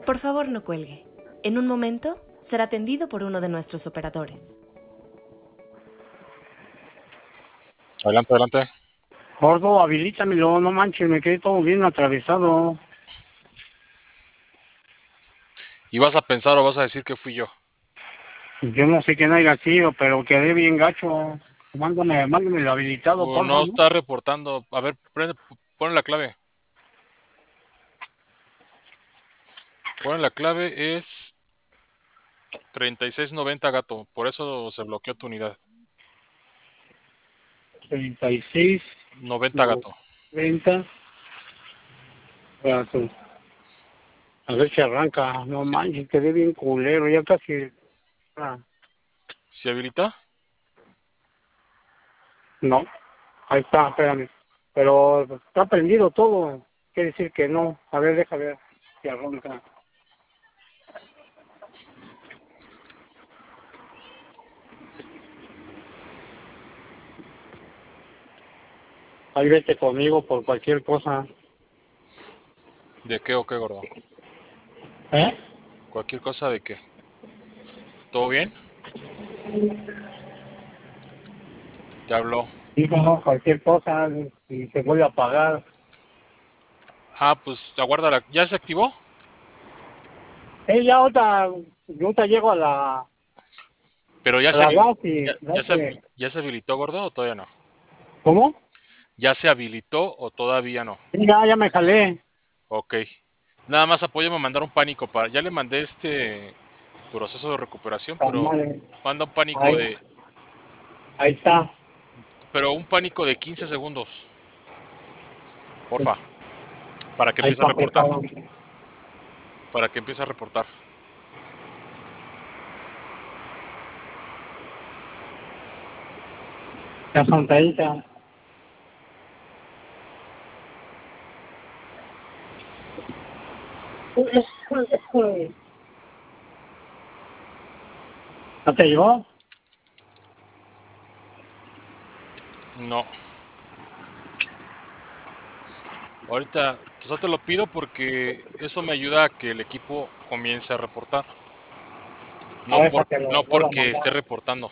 Por favor, no cuelgue. En un momento será atendido por uno de nuestros operadores. Adelante, adelante. Gordo, habilítamelo, no manches, me quedé todo bien atravesado. ¿Y vas a pensar o vas a decir que fui yo? Yo no sé quién haya sido, pero quedé bien gacho. Mándame el habilitado, O porfa, no ¿no? está reportando. A ver, pon la clave. Pon la clave, es 3690 gato. Por eso se bloqueó tu unidad. 36, 90 gato. 90. Espérate. A ver si arranca. No manches, quedé bien culero, ya casi. Ah, ¿Se habilita? no, ahí está, espérame. Pero está prendido todo. Quiere decir que no. A ver, deja ver si arranca. Ahí vete conmigo por cualquier cosa. ¿De qué o qué, gordo? ¿Eh? ¿Cualquier cosa de qué? ¿Todo bien? Te habló. Digo, no, cualquier cosa y se vuelve a apagar. Ah, pues aguárdala. ¿Ya se activó? Ya yo ahorita llego a Pero ya a se, la gas y ya se habilitó, gordo, o todavía no. ¿cómo? ¿Ya se habilitó o todavía no? Sí, ya me jalé. Ok. Nada más apóyame a mandar un pánico para. Ya le mandé este proceso de recuperación, pero Madre. manda un pánico Ahí, de. ahí está. Pero un pánico de 15 segundos, porfa, para que Ahí empiece a está reportar. apretado. Para que empiece a reportar. Ya son 30. ¿No te llegó? No. Ahorita, yo te lo pido porque eso me ayuda a que el equipo comience a reportar. A ver, que lo No vuelvo a porque mandar. esté reportando.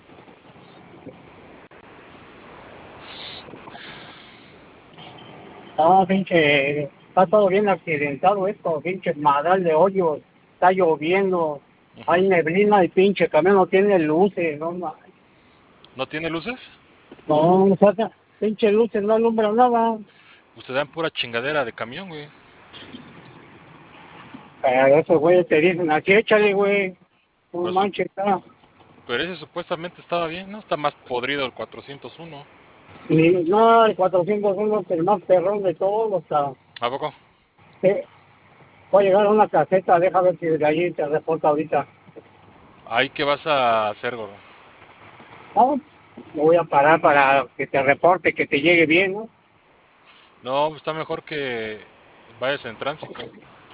No, pinche, está todo bien accidentado esto, pinche madral de hoyos. Está lloviendo. Ujú. Hay neblina y pinche camión no tiene luces, no mames. ¿No tiene luces? No, o sea, pinche luces no alumbran nada. Pues te dan pura chingadera de camión, güey. Pero esos güeyes te dicen, aquí échale, güey. No Pero, manches, está. pero ese supuestamente estaba bien, ¿no? Está más podrido el 401. No, el 401 es el más perrón de todos. Está. ¿A poco? Voy a llegar a una caseta, deja ver si de allí te reporta ahorita. Ahí, ¿qué vas a hacer, gordo? No, me voy a parar para que te reporte, que te llegue bien, ¿no? No, pues está mejor que vayas en tránsito.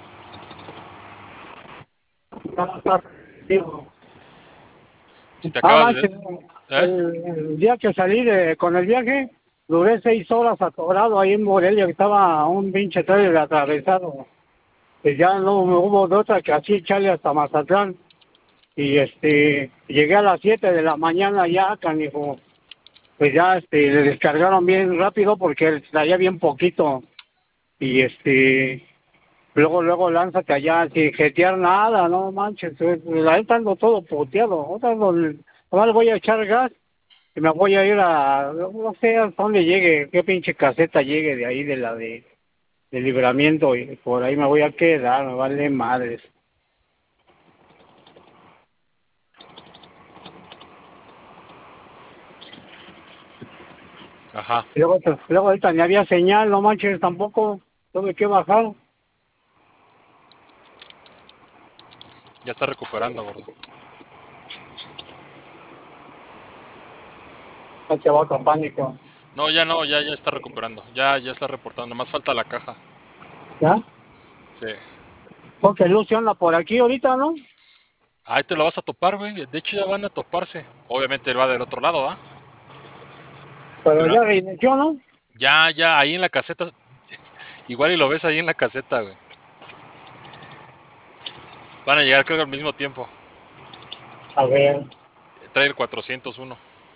Digo, Si te ah, acabas de... manches, ¿Eh? el día que salí con el viaje, duré 6 horas atorado ahí en Morelia, que estaba un pinche trailer atravesado. Pues ya no me hubo de otra que así echarle hasta Mazatlán. Y llegué a las 7 de la mañana ya, canijo. Pues ya le descargaron bien rápido porque traía bien poquito. Y luego lánzate allá sin jetear nada, no manches. La neta ando todo puteado. Ahora le voy a echar gas y me voy a ir no sé hasta dónde llegue, qué pinche caseta llegue de ahí, de Libramiento, y por ahí me voy a quedar, me vale madres. Ajá. Luego ahorita ni había señal, no manches, tampoco tuve que bajar. Ya está recuperando, gordo. No te va con pánico. No, ya no, ya está recuperando. Ya está reportando. Más falta la caja. ¿Ya? Sí. Porque Lucio anda por aquí ahorita, ¿no? Ahí te lo vas a topar, güey. De hecho, ya van a toparse. Obviamente él va del otro lado, ¿ah? Pero Pero ya reinició, ¿no? ahí en la caseta. Igual y lo ves ahí en la caseta, güey. Van a llegar creo que al mismo tiempo. A ver. Trae el 401.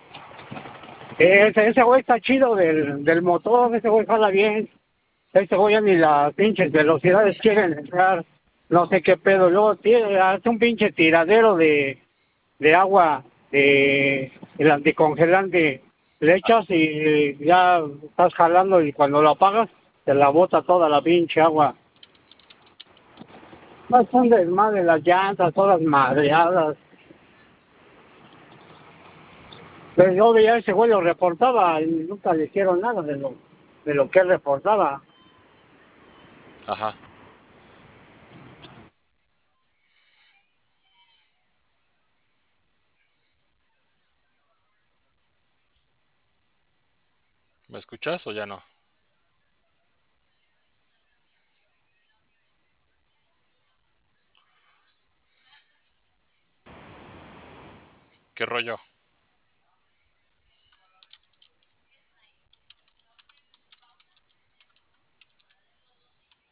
Ese güey está chido del motor, ese güey jala bien. Ese güey ya ni las pinches velocidades quieren entrar. No sé qué pedo. Luego hace un pinche tiradero de agua, el anticongelante. Le echas y ya estás jalando y cuando lo apagas, te la bota toda la pinche agua. No es un desmadre, las llantas, todas madreadas. Pero yo veía a ese güey, lo reportaba y nunca le hicieron nada de lo que él reportaba. Ajá. ¿Me escuchas o ya no? ¿Qué rollo?